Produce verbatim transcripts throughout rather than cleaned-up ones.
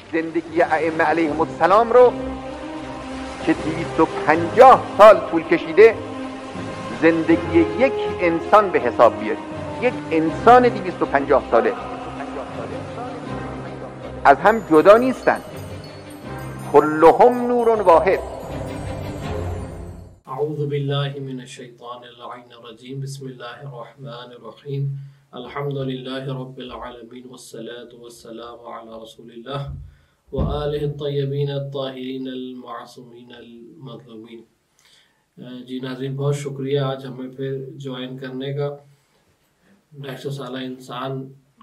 زندگی ائمه علیهم السلام رو که دویست و پنجاه سال طول کشیده زندگی یک انسان به حساب بیارید. یک انسان دویست و پنجاه ساله از هم جدا نیستن، کلهم نور واحد. اعوذ بالله من الشیطان اللعین الرجیم. بسم الله الرحمن الرحیم. الحمد لله رب العالمین والصلاة والسلام علی رسول الله و آله الطیبین الطاهرین المعصومین المظلومین. जी नाज़रीन, बहुत शुक्रिया आज हमें फिर ज्वाइन करने का। ढाई सौ साल इंसान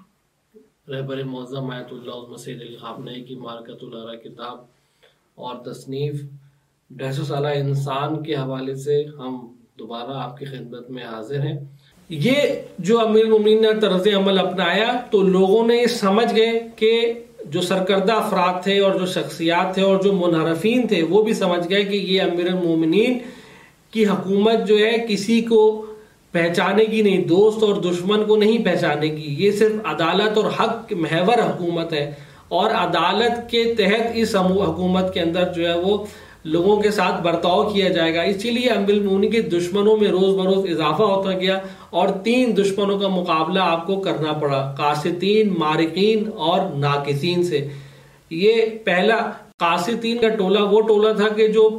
रहबर मौज़म आयतुल्लाह मसीह अली ख़ामनेई की मारकतुल आरा किताब और तसनीफ़ ढाई सौ साल इंसान के हवाले से हम दोबारा आपकी खिदमत में हाजिर हैं। ये जो अमीरुल मोमिनीन ने तर्ज़ अमल अपनाया तो लोगों ने ये समझ गए कि जो सरकर्दा अफराद थे और जो शख्सियात थे और जो मुनहरफीन थे वो भी समझ गए कि ये अमीरुल मोमिनीन की हुकूमत जो है किसी को पहचानेगी नहीं, दोस्त और दुश्मन को नहीं पहचानेगी। ये सिर्फ अदालत और हक महवर हुकूमत है और अदालत के तहत इस हुकूमत के अंदर जो है वो लोगों के साथ बर्ताव किया जाएगा। इसीलिए अमीरुल मोमिनीन के दुश्मनों में रोज बरोज इजाफा होता गया और तीन दुश्मनों का मुकाबला आपको करना पड़ा, कासितीन, मारिकीन और नाकिसीन से। ये पहला कासितीन का टोला वो टोला था कि जो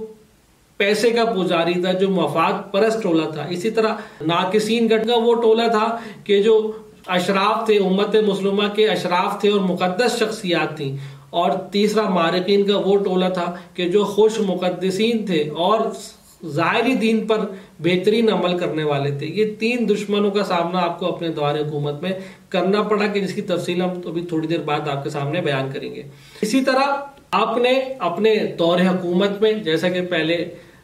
पैसे का पुजारी था, जो मफाद परस्त टोला था। इसी तरह नाकिसीन का वो टोला था कि जो अशराफ थे, उम्मत मुस्लिमा के अशराफ थे और मुकद्दस शख्सियात थी। और तीसरा मारिकीन का वो टोला था कि जो खुश मुकद्दसीन थे और ज़ाहिरी दीन पर बेहतरीन अमल करने वाले थे। ये तीन दुश्मनों का सामना आपको अपने दौरे हुकूमत में करना पड़ा कि जिसकी तफसील हम तो अभी थोड़ी देर बाद आपके सामने बयान करेंगे। इसी तरह आपने अपने दौरे हुकूमत में जैसा कि पहले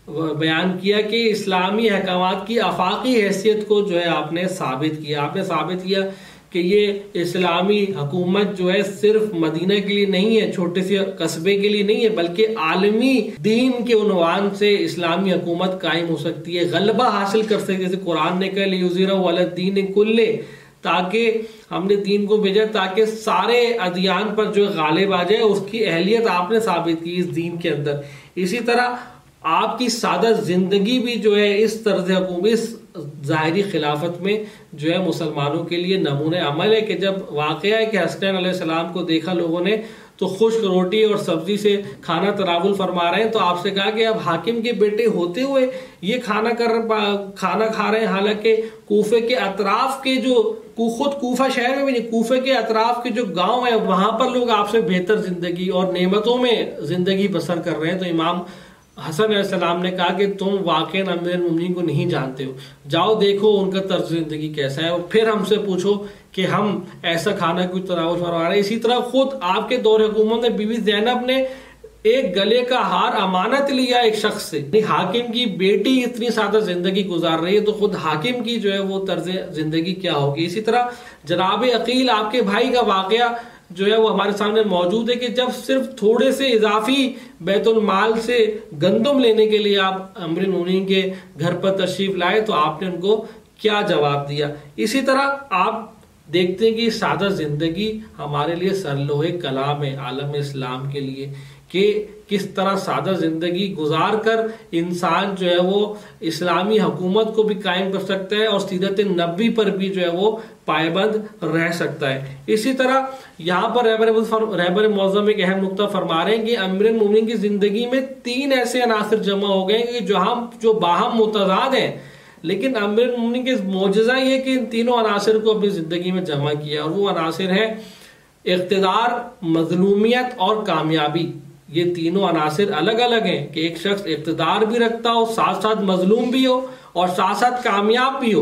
बयान किया कि इस्लामी अहकामात की आफाकी हैसियत को जो है आपने साबित किया। आपने साबित किया कि ये इस्लामी हुकूमत जो है सिर्फ मदीना के लिए नहीं है, छोटे से कस्बे के लिए नहीं है, बल्कि आलमी दीन के उन्वान से इस्लामी हुकूमत कायम हो सकती है, गलबा हासिल कर सकती है। जैसे कुरान ने कहा लियुज़हिरहु अला दीन कुल्ले, ताकि हमने दीन को भेजा ताकि सारे अदियान पर जो गालिब आ जाए, उसकी अहलियत आपने साबित की इस दीन के अंदर। इसी तरह आपकी सादा जिंदगी भी जो है इस तर्ज हुकूमत, इस ज़ाहिरी खिलाफत में जो है मुसलमानों के लिए नमूने अमल है कि जब वाक़या है कि हसनैन अलैहिस्सलाम को देखा लोगों ने तो खुश्क रोटी और सब्जी से खाना तनावुल फरमा रहे हैं, तो आपसे कहा कि अब हाकिम के बेटे होते हुए ये खाना कर खाना खा रहे हैं। हालांकि कूफे के अतराफ के जो खुद कूफा शहर में भी नहीं, कूफे के अतराफ के जो गांव है वहां पर लोग आपसे बेहतर जिंदगी और नेमतों में जिंदगी बसर कर रहे हैं। तो इमाम हसन अलैहिस्सलाम ने कहा कि तुम वाक़ई अमीरुल मोमिनीन को नहीं जानते हो, जाओ देखो उनका तर्ज जिंदगी कैसा है और फिर हमसे पूछो कि हम ऐसा खाना क्यों तनावुल फरमा रहे हैं। इसी तरह खुद आपके दौरे हुकूमत में बीबी ज़ैनब ने एक गले का हार अमानत लिया एक शख्स से। हाकिम की बेटी इतनी सादा जिंदगी गुजार रही है तो खुद हाकिम की जो है वो तर्ज जिंदगी क्या होगी। इसी तरह जनाब अकील आपके भाई का वाक़या जो है वो हमारे सामने मौजूद है कि जब सिर्फ थोड़े से इजाफी बैतुल माल से गंदम लेने के लिए आप अमीरुल मोमिनीन के घर पर तशरीफ लाए तो आपने उनको क्या जवाब दिया। इसी तरह आप देखते हैं कि सादा जिंदगी हमारे लिए सरलोहे कलाम है आलम इस्लाम के लिए कि किस तरह सादा जिंदगी गुजार कर इंसान जो है वो इस्लामी हुकूमत को भी कायम कर सकता है और सीरत नबी पर भी जो है वो पायबंद रह सकता है। इसी तरह यहाँ पर रहबर रहबर मौज़म एक अहम नुक्ता फरमा रहे हैं कि अमीरुल मोमिनीन की जिंदगी में तीन ऐसे अनासर जमा हो गए कि जो हम जो बाहम मुतज़ाद हैं, लेकिन अमीरुल मोमिनीन के मौजज़ा ये कि इन तीनों अनासर को अपनी जिंदगी में जमा किया और वो अनासर है इक़्तिदार, मज़लूमियत और कामयाबी। ये तीनों अनासर अलग अलग हैं कि एक शख्स इक़्तिदार भी रखता हो, साथ साथ मजलूम भी हो और साथ साथ कामयाब भी हो।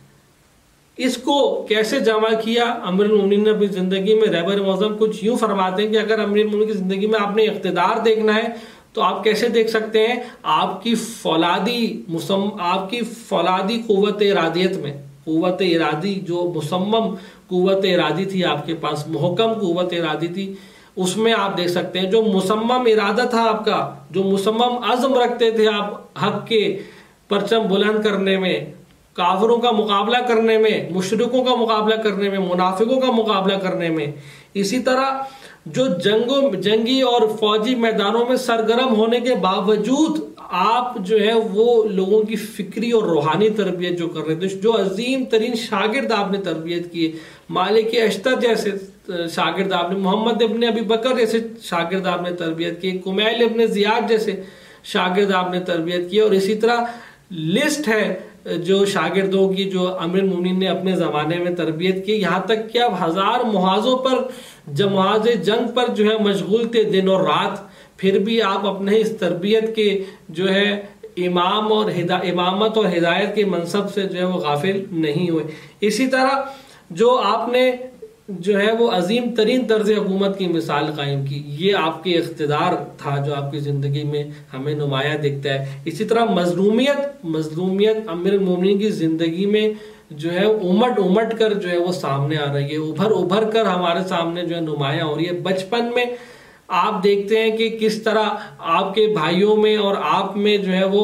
इसको कैसे जमा किया अमीरुल मोमिनीन ने अपनी जिंदगी में? रहबर मौज़म कुछ यूं फरमाते हैं कि अगर अमीरुल मोमिनीन की जिंदगी में आपने इक़्तिदार देखना है तो आप कैसे देख सकते हैं? आपकी फौलादी मुसम आपकी फौलादी कुव्वत इरादियत में, कुव्वत इरादी जो मुसम्मम कुव्वत इरादी थी आपके पास, मुहकम कुव्वत इरादी थी, उसमें आप देख सकते हैं जो मुसम्मम इरादा था आपका, जो मुसम्मम अज़्म रखते थे आप हक के परचम बुलंद करने में, काफिरों का मुकाबला करने में, मुशरिकों का मुकाबला करने में, मुनाफिकों का मुकाबला करने में। इसी तरह जो जंगों जंगी और फौजी मैदानों में सरगर्म होने के बावजूद आप जो है वो लोगों की फिक्री और रूहानी तरबियत जो कर रहे थे, जो अजीम तरीन शागिर्द आपने तरबियत किए, मालिक अश्तर जैसे शागिर्द आपने, मोहम्मद इब्न अबी बकर जैसे शागिर्द आपने तरबियत किए, कुमैल इब्न जियाद जैसे शागिर्द आपने तरबियत किए, और इसी तरह लिस्ट है जो शागिर्दों की जो अमीर मोमिनीन ने अपने ज़माने में तरबियत की। यहाँ तक कि आप हजार मुहाजों पर, जमाज जंग पर जो है मशगूल थे दिन और रात, फिर भी आप अपने इस तरबियत के जो है इमाम और इमामत और हिदायत के मनसब से जो है वो गाफिल नहीं हुए। इसी तरह जो आपने जो है वो अजीम तरीन तर्ज हुकूमत की मिसाल कायम की, ये आपके इख्तिदार था जो आपकी ज़िंदगी में हमें नुमाया दिखता है। इसी तरह मजलूमियत मजलूमियत अमीरुल मोमिनीन की ज़िंदगी में जो है उमट उमट कर जो है वो सामने आ रही है, उभर उभर कर हमारे सामने जो है नुमाया हो रही है। बचपन में आप देखते हैं कि किस तरह आपके भाइयों में और आप में जो है वो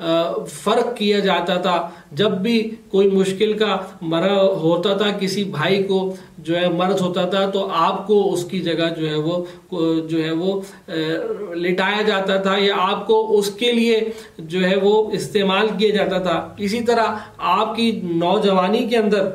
फर्क किया जाता था। जब भी कोई मुश्किल का मरा होता था, किसी भाई को जो है मर्ज होता था, तो आपको उसकी जगह जो है वो जो है वो लिटाया जाता था या आपको उसके लिए जो है वो इस्तेमाल किया जाता था। इसी तरह आपकी नौजवानी के अंदर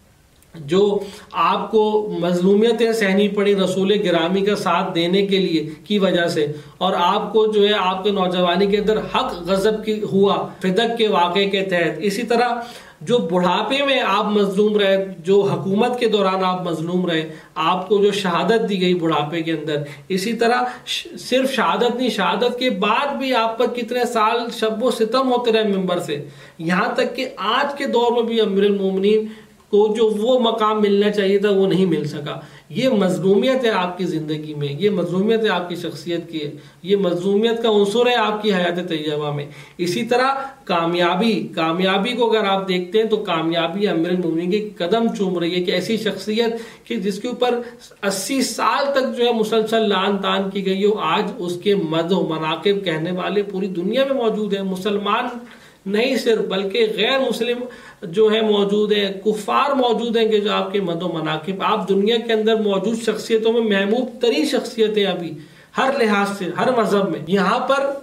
जो आपको मजलूमियतें सहनी पड़ी रसूल गिरामी का साथ देने के लिए की वजह से, और आपको जो है आपके नौजवानी के अंदर हक गजब की हुआ फिदक के वाक़े के तहत। इसी तरह जो बुढ़ापे में आप मजलूम रहे, जो हुकूमत के दौरान आप मजलूम रहे, आपको जो शहादत दी गई बुढ़ापे के अंदर। इसी तरह सिर्फ शहादत नहीं, शहादत के बाद भी आप पर कितने साल शब्बो सितम होते रहे मिंबर से, यहाँ तक कि आज के दौर में भी अमीरुल मोमिनीन को जो वो मकाम मिलना चाहिए था वो नहीं मिल सका। ये मजलूमियत है आपकी ज़िंदगी में, ये मजलूमियत है आपकी शख्सियत की, ये मजलूमियत का उन्सुर है आपकी हयात तैयबा में। इसी तरह कामयाबी कामयाबी को अगर आप देखते हैं तो कामयाबी अमीरुल मोमिनीन के कदम चूम रही है कि ऐसी शख्सियत कि जिसके ऊपर अस्सी साल तक जो है मुसलसल लान तान की गई हो, आज उसके मदह मनाकिब कहने वाले पूरी दुनिया में मौजूद है। मुसलमान नहीं सिर्फ बल्कि गैर मुस्लिम जो है मौजूद है, कुफार मौजूद हैं कि जो आपके मदो मनाकिब, आप दुनिया के अंदर मौजूद शख्सियतों में महबूब तरीन शख्सियतें अभी हर लिहाज से, हर मजहब में। यहाँ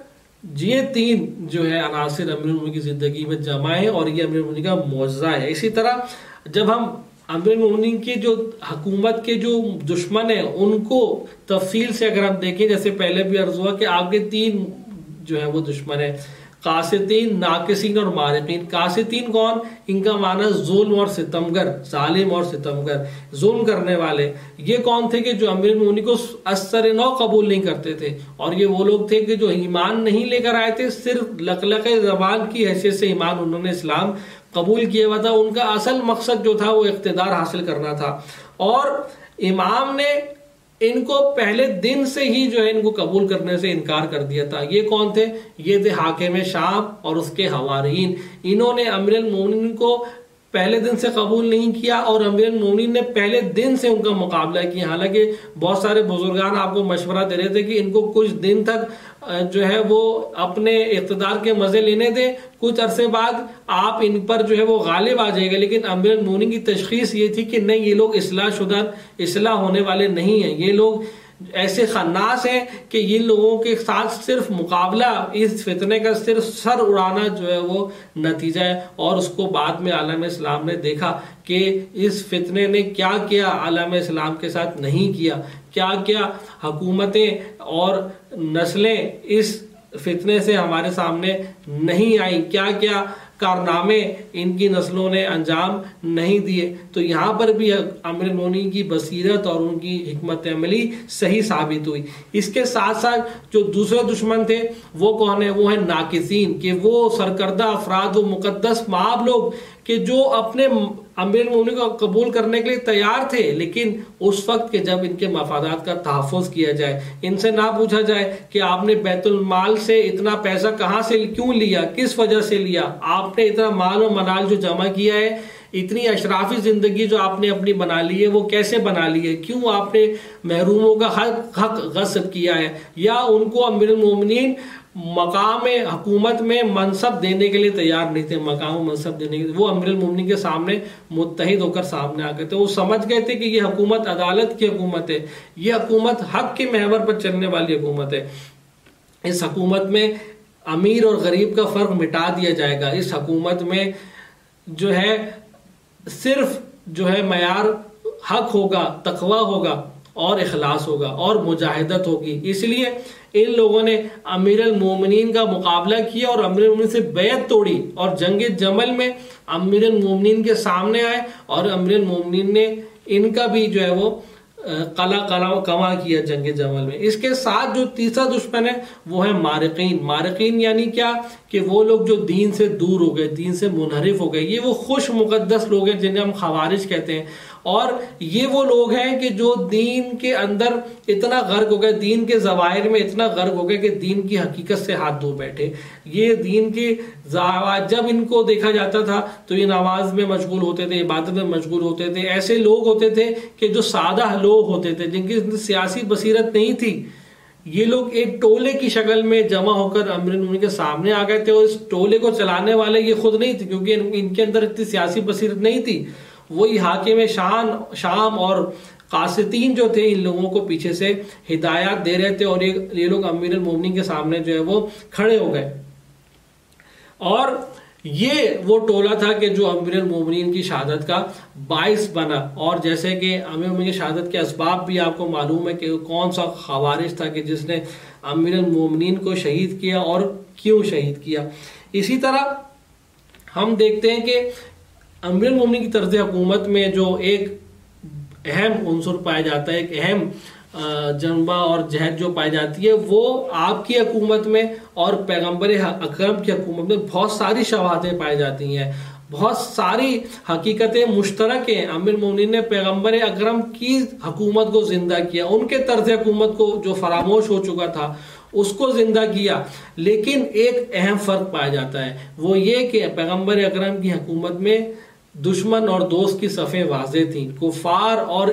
पर ये तीन जो है अनासिर अमीरुल मोमिनीन की जिंदगी में जमा है और ये अमीरुल मोमिनीन का मौजज़ा है। इसी तरह जब हम अमीरुल मोमिनीन की जो हुकूमत के जो दुश्मन है उनको तफसील से अगर हम देखें, जैसे पहले भी अर्ज हुआ कि आपके तीन जो है वो दुश्मन है, कासितीन, नाकिसीन और मारिकीन। कासितीन कौन? इनका माना जुल्म और सितमगर, जालिम और सितमगर, जुल्म करने वाले। ये कौन थे कि जो अमीरुल मोमिनीन को असर नौ कबूल नहीं करते थे, और ये वो लोग थे कि जो ईमान नहीं लेकर आए थे, सिर्फ लकलक ज़बान की हैसियत से ईमान उन्होंने इस्लाम कबूल किया हुआ था। उनका असल मकसद जो था वो इख्तिदार हासिल करना था, और इमाम ने इनको पहले दिन से ही जो है इनको कबूल करने से इनकार कर दिया था। ये कौन थे? ये थे हाकिम शाम और उसके हवारीन। इन्होंने अमीरुल मोमिनीन को पहले दिन से कबूल नहीं किया और अमीरुल मोमिनीन ने पहले दिन से उनका मुकाबला किया। हालांकि बहुत सारे बुजुर्गान आपको मशवरा दे रहे थे कि इनको कुछ दिन तक जो है वो अपने इक़्तिदार के मजे लेने दे, कुछ अरसे बाद आप इन पर जो है वो गालिब आ जाएगा। लेकिन अमीरुल मोमिनीन की तशखीस ये थी कि नहीं, ये लोग इस्लाह शुदा इस्लाह होने वाले नहीं हैं, ये लोग ऐसे खन्नास हैं कि इन लोगों के साथ सिर्फ मुकाबला, इस फितने का सिर्फ सर उड़ाना जो है वो नतीजा है। और उसको बाद में आलम इस्लाम ने देखा कि इस फितने ने क्या क्या आलम इस्लाम के साथ नहीं किया, क्या क्या हुकूमतें और नस्लें इस फितने से हमारे सामने नहीं आई, क्या क्या कारनामे इनकी नस्लों ने अंजाम नहीं दिए। तो यहाँ पर भी अमीरुल मोमिनीन की बसीरत और उनकी हिकमत अमली सही साबित हुई। इसके साथ साथ जो दूसरे दुश्मन थे वो कौन है? वो है नाकिसीन, कि वो सरकर्दा अफराद, वो मुकद्दस माब लोग कि जो अपने अमीरुल मोमिनीन को कबूल करने के लिए तैयार थे, लेकिन उस वक्त के जब इनके मफादात का तहफ़्फ़ुज़ किया जाए, इनसे ना पूछा जाए कि आपने बैतुल माल से इतना पैसा कहाँ से क्यों लिया, किस वजह से लिया, आपने इतना माल और मनाल जो जमा किया है इतनी अशराफी ज़िंदगी जो आपने अपनी बना ली है वो कैसे बना ली है, क्यों आपने महरूमों का हक हक गस्ब किया है, या उनको अमीरुल मोमिनीन मकाम हुकूमत में मनसब देने के लिए तैयार नहीं थे, मकाम मनसब देने के लिए वो अमीरुल मोमिनीन के सामने मुत्तहिद होकर सामने आ गए थे। वो समझ गए थे कि ये हुकूमत अदालत की हुकूमत है, ये हुकूमत हक के महवर पर चलने वाली हुकूमत है। इस हुकूमत में अमीर और गरीब का फर्क मिटा दिया जाएगा। इस हुकूमत में जो है सिर्फ जो है मयार हक होगा, तकवा होगा और इखलास होगा और मुजाहिदत होगी। इसलिए इन लोगों ने अमीरुल मोमिनीन का मुकाबला किया और अमीरुल मोमिनीन से बैत तोड़ी और जंग जमल में अमीरुल मोमिनीन के सामने आए और अमीरुल मोमिनीन ने इनका भी जो है वो कला कला कमा किया जंग जमल में। इसके साथ जो तीसरा दुश्मन है वो है मारिकीन। मारिकीन यानी क्या कि वो लोग जो दीन से दूर हो गए, दीन से मुनहरिफ हो गए, ये वो खुश मुकद्दस लोग हैं जिन्हें हम खवारिज कहते हैं। और ये वो लोग हैं कि जो दीन के अंदर इतना गर्क हो गए, दीन के ज़वाहिर में इतना गर्क हो गए कि दीन की हकीकत से हाथ धो बैठे। ये दीन की जब इनको देखा जाता था तो ये नमाज में मशगूल होते थे, इबादत में मशगूल होते थे। ऐसे लोग होते थे कि जो सादा लोग होते थे, जिनकी सियासी बसीरत नहीं थी, ये लोग एक टोले की शक्ल में जमा होकर अमीरुल मोमिनीन के सामने आ गए थे। और इस टोले को चलाने वाले ये खुद नहीं थे, क्योंकि इनके अंदर इतनी सियासी बसीरत नहीं थी। वही हाकिम शान शाम और कासितीन जो थे इन लोगों को पीछे से हिदायत दे रहे थे और ये ये लोग अमीरुल मोमिनीन के सामने जो है वो खड़े हो गए। और ये वो टोला था कि जो अमीरुल मोमिनीन की शहादत का बाइस बना। और जैसे कि अमीरुल मोमिनीन की शहादत के असबाब भी आपको मालूम है कि कौन सा खवारिज था कि जिसने अमीरुल मोमिनीन को शहीद किया और क्यों शहीद किया। इसी तरह हम देखते हैं कि अमीरुल मोमिनीन की तर्ज हुकूमत में जो एक अहम उन्सुर पाया जाता है, एक अहम जनबा और जहद जो पाई जाती है, वो आपकी हुकूमत में और पैगम्बर अकरम की हुकूमत में बहुत सारी शवाहतें पाई जाती हैं, बहुत सारी हकीकतें मुश्तरक हैं। अमीरुल मोमिनीन ने पैगम्बर अकरम की हुकूमत को जिंदा किया, उनके तर्ज हुकूमत को जो फरामोश हो चुका था उसको जिंदा किया। लेकिन एक अहम फ़र्क पाया जाता है, वो ये कि पैगम्बर अकरम की हुकूमत में दुश्मन और दोस्त की सफ़ें वाज़े थी, कुफ़ार और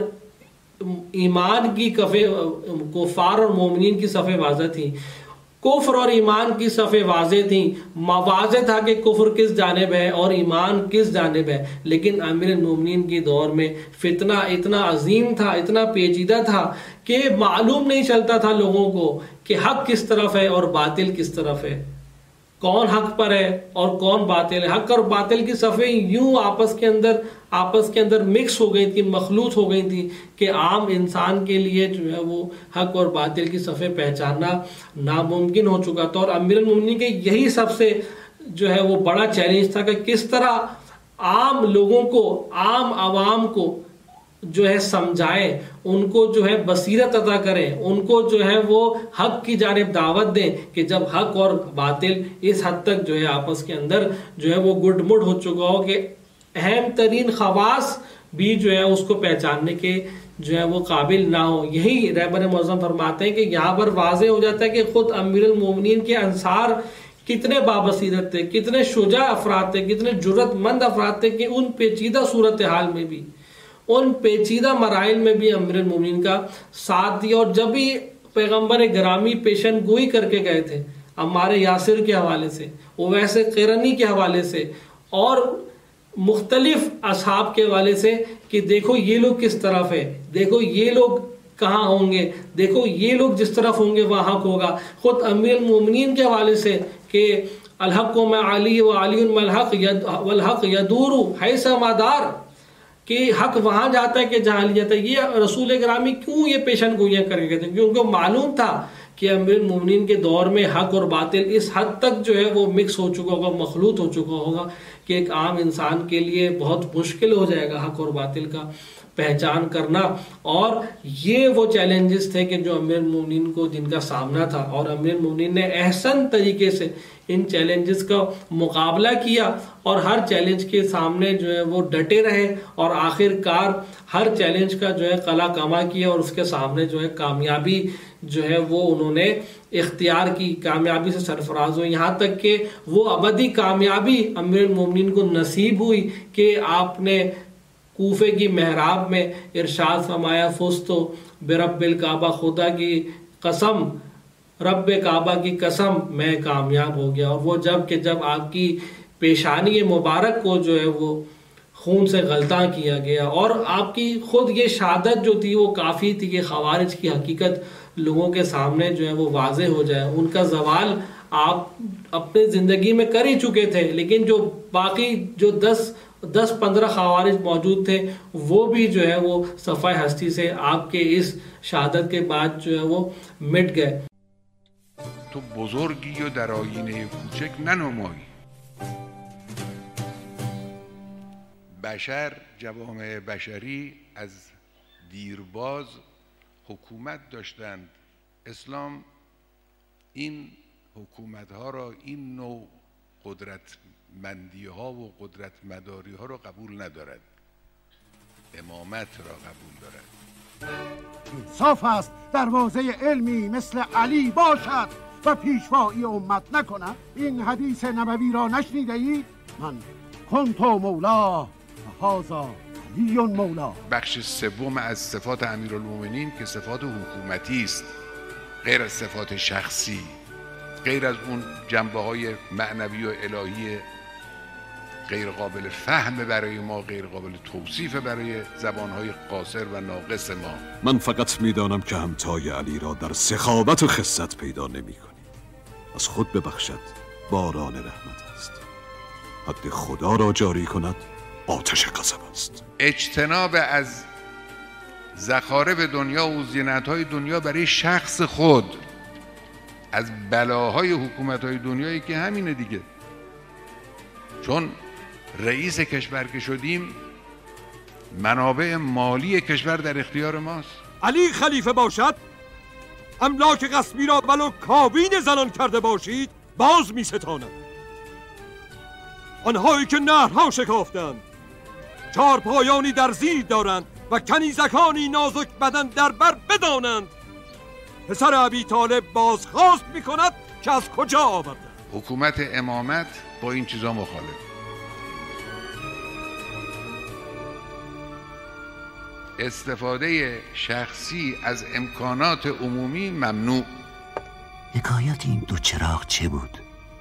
ईमान की कफ़े कुफ़ार और मोमिनीन की सफ़ें वाज़े थी, कुफ्र और ईमान की सफ़ें वाज़े थी। वाज़े था कि कुफ्र किस जानिब है और ईमान किस जानिब है। लेकिन अमीरुल मोमिनीन के दौर में फितना इतना अजीम था, इतना पेचीदा था कि मालूम नहीं चलता था लोगों को कि हक किस तरफ है और बातिल किस तरफ है, कौन हक पर है और कौन बातिल है। हक और बातिल की सफ़ें यूं आपस के अंदर आपस के अंदर मिक्स हो गई थी, मखलूत हो गई थी कि आम इंसान के लिए जो है वो हक और बातिल की सफ़ें पहचानना नामुमकिन हो चुका था। और अमीरुल मोमिनीन के यही सबसे जो है वो बड़ा चैलेंज था कि किस तरह आम लोगों को, आम आवाम को जो है समझाएं, उनको जो है बसीरत अता करें, उनको जो है वो हक की जानिब दावत दें कि जब हक और बातिल इस हद तक जो है आपस के अंदर जो है वो गुडमुड हो चुका हो कि अहम तरीन खवास भी जो है उसको पहचानने के जो है वो काबिल ना हो। यही रहबर मौज़म फरमाते हैं कि यहाँ पर वाज़े हो जाता है कि खुद अमीरुल मोमिनीन के अंसार कितने बाबसीरत थे, कितने शुजा अफराद थे, कितने जुर्रतमंद अफराद थे कि उन पेचीदा सूरत हाल में भी, उन पेचीदा मराइल में भी अमीरुल मोमिनीन का साथ दिया। और जब भी पैगम्बर ग्रामी पेशन गोई करके गए थे अम्मार यासिर के हवाले से, वैसे क़रनी के हवाले से और मुख्तलिफ असहाब के हवाले से कि देखो ये लोग किस तरफ है, देखो ये लोग कहाँ होंगे, देखो ये लोग जिस तरफ होंगे वहाँ हक होगा। खुद अमीरुल मोमिनीन के हवाले से कि अल हक़ में अली व अली वल हक़ यदूरु हैसा मदार, कि हक वहां जाता है कि जहां लिया जाता है। ये रसूल ग्रामी क्यों ये पेशन गोइयां करके गए थे, क्योंकि उनको मालूम था कि अमीरुल मोमिनीन के दौर में हक और बातिल इस हद तक जो है वो मिक्स हो चुका होगा, मखलूत हो चुका होगा कि एक आम इंसान के लिए बहुत मुश्किल हो जाएगा हक और बातिल का पहचान करना। और ये वो चैलेंजेस थे कि जो अमीरुल मोमिनीन को जिनका सामना था, और अमीरुल मोमिनीन ने एहसन तरीके से इन चैलेंजेस का मुकाबला किया और हर चैलेंज के सामने जो है वो डटे रहे और आखिरकार हर चैलेंज का जो है कला कमा किया और उसके सामने जो है कामयाबी जो है वो उन्होंने इख्तियार की, कामयाबी से सरफराज हुए। यहाँ तक कि वो अबदी कामयाबी अमीरुल मोमिनीन को नसीब हुई कि आपने कूफे की महराब में इरशाद फरमाया, फुस्तो बिरब्बिल काबा, खुदा की कसम, रब्बे काबा की कसम, मैं कामयाब हो गया। और वो जब कि जब आपकी पेशानी मुबारक को जो है वो खून से गलता किया गया, और आपकी खुद ये शहादत जो थी वो काफ़ी थी कि खवारिज की हकीकत लोगों के सामने जो है वो वाजे हो जाए। उनका जवाल आप अपने ज़िंदगी में कर ही चुके थे, लेकिन जो बाकी जो दस दस पंद्रह खवारिज मौजूद थे वो भी जो है वो सफ़ाए हस्ती से आपके इस शहादत के बाद जो है वो मिट गए। تو بزرگی و در آینه کوچک ننمایی. بشر، جوامع بشری از دیرباز حکومت داشتند. اسلام این حکومت ها را، این نوع قدرتمندی ها و قدرت مداری ها را قبول ندارد. امامت را قبول دارد. انصاف است دروازه علمی مثل علی باشد و پیشوایی امت نکنم. این حدیث نبوی را نشنیده اید؟ من کنت مولا و هذا علی مولا. بخش سوم از صفات امیرالمومنین که صفات حکومتی است، غیر از صفات شخصی، غیر از اون جنبه های معنوی و الهی غیر قابل فهم برای ما، غیر قابل توصیف برای زبانهای قاصر و ناقص ما. من فقط میدانم که همتای علی را در سخاوت و خست پیدا نمی کنی. از خود ببخشد باران رحمت است، حد خدا را جاری کند آتش غضب است. اجتناب از زخارف دنیا و زینت‌های دنیا برای شخص خود، از بلاهای حکومت‌های دنیایی که همینه دیگه. چون رئیس کشور که شدیم منابع مالی کشور در اختیار ماست. علی خلیفه باشد، املاک غصبی را ولو کابین زنان کرده باشید باز می ستانند. آنهایی که نهرها شکافتند، چار پایانی در زیر دارند و کنیزکانی نازک بدن در بر بدانند، پسر ابی طالب بازخواست می کند که از کجا آورده. حکومت امامت با این چیزا مخالف. استفاده شخصی از امکانات عمومی ممنوع. حکایت این دو چراغ چه بود؟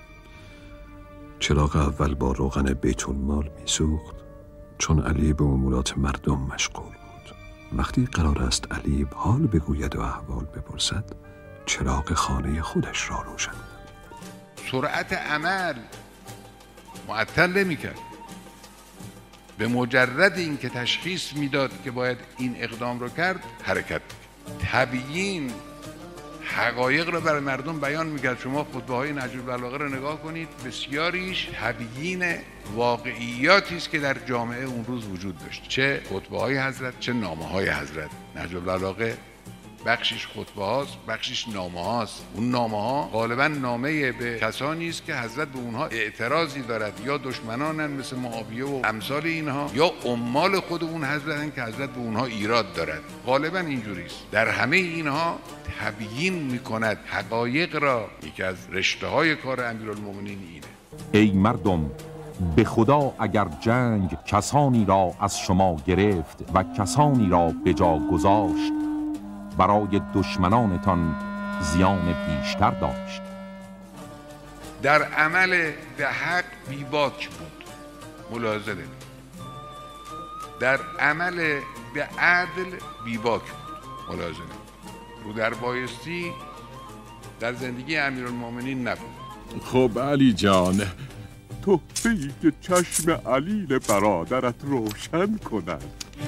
چراغ اول با روغن بیت المال میسوخت چون علی به امورات مردم مشغول بود. وقتی قرار است علی حال بگوید و احوال بپرسد، چراغ خانه خودش را روشن. سرعت عمل معطل نمی‌کرد. به مجرد اینکه تشخیص میداد که باید این اقدام رو کرد، حرکت. تبیین حقایق رو برای مردم بیان میکرد. شما خطبه های نهج البلاغه رو نگاه کنید، بسیاریش تبیین واقعیاتی است که در جامعه اون روز وجود داشت. چه خطبه های حضرت، چه نامه های حضرت. نهج البلاغه بخشش خطبه هاست، بخشش نامه هاست. اون نامه ها غالبا نامه به کسانی است که حضرت به اونها اعتراضی دارد، یا دشمنانن مثل معاویه و امثال اینها، یا عمال خود اون حضرتن که حضرت به اونها ایراد دارد. غالبا اینجوری است. در همه اینها تبیین میکند حقایق را. یکی از رشته های کار امیرالمومنین اینه. ای مردم، به خدا اگر جنگ کسانی را از شما گرفت و کسانی را به جا گذاشت، برای دشمنانتان زیان بیشتر داشت. در عمل به حق بیباک بود، ملاحظه کنید. در عمل به عدل بیباک بود، ملاحظه کنید. رو در بایستی در زندگی امیرالمومنین نبود. خب علی جان، تحفه‌ای که چشم علیل برادرت روشن کند.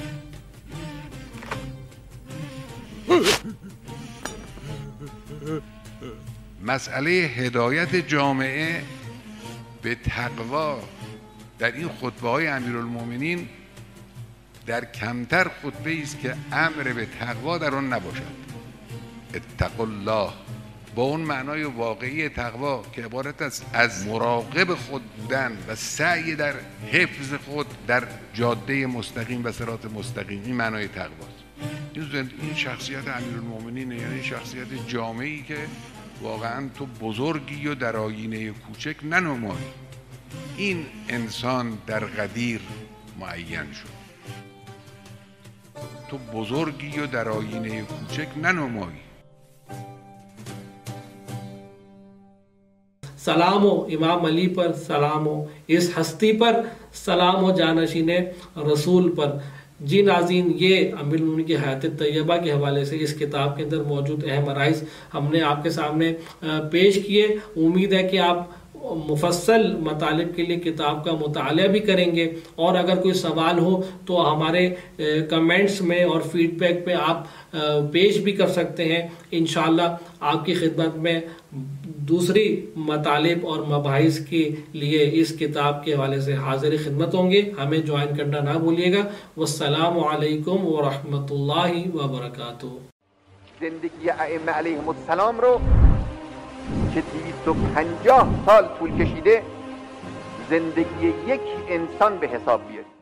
مسئله هدایت جامعه به تقوا در این خطبه های امیرالمومنین در کمتر خطبه است که امر به تقوا در آن نباشد. اتقوا الله با اون معنای واقعی تقوا که عبارت است از مراقب خود بودن و سعی در حفظ خود در جاده مستقیم و صراط مستقیم، این معنای تقواست. این شخصیت امیرالمومنینه، یعنی شخصیت جامعی که واقعا تو بزرگی و در آینه کوچک ننمایی. این انسان در قدیر معین شد. تو بزرگی و در آینه کوچک ننمایی. सलाम हो इमाम अली पर, सलाम हो इस हस्ती पर, सलाम हो जानशीन रसूल पर। जी नाज़रीन, ये अमीरुल-मोमिनीन की हयात तैयबा के हवाले से इस किताब के अंदर मौजूद अहम मराइज़ हमने आपके सामने पेश किए। उम्मीद है कि आप मुफस्सल मतालिब के लिए किताब का मुताला भी करेंगे, और अगर कोई सवाल हो तो हमारे कमेंट्स में और फीडबैक पे आप पेश भी कर सकते हैं। इंशाअल्लाह आपकी खिदमत में दूसरी मतालिब और मबाहिस के लिए इस किताब के हवाले से हाजिर खिदमत होंगे। हमें ज्वाइन करना ना भूलिएगा। वस्सलामु अलैकुम व रहमतुल्लाहि व बरकातुहू। زندگی ائمه علیهم السلام رو که دویست و پنجاه سال طول کشیده زندگی یک انسان به حساب بیاریم.